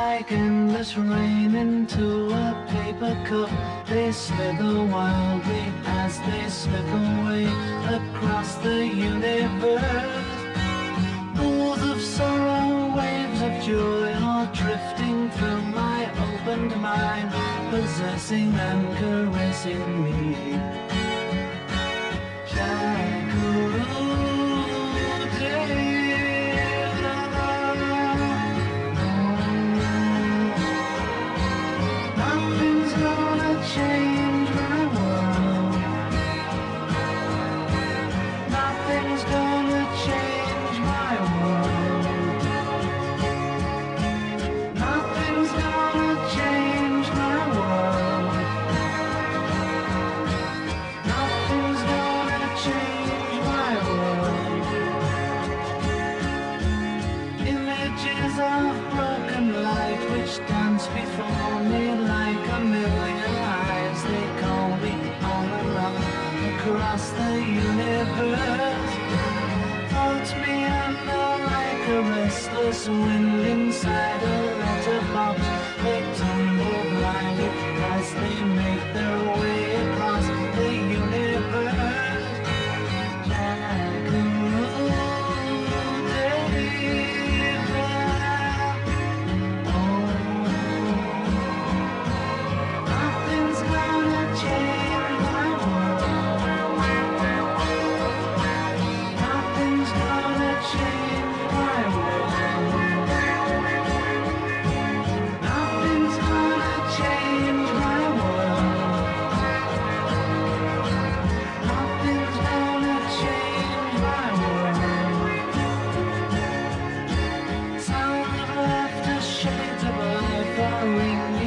like endless rain into a paper cup. They slither wildly as they slip away across the universe. Pools of sorrow, waves of joy, all drifting through my opened mind, possessing and caressing me. Nothing's gonna change my world. Nothing's gonna change my world. Nothing's gonna change my world. Nothing's gonna change my world. Images of broken light which dance before me like a million eyes. They call me all around across the universe. Floats me under like a restless wind inside a letterbox. They tumble blindly as they make their way across the universe. Nothing's gonna change my world. Nothing's gonna change my world. Nothing's gonna change my world. Nothing's gonna change my world. Sound of laughter, shades of life are ringing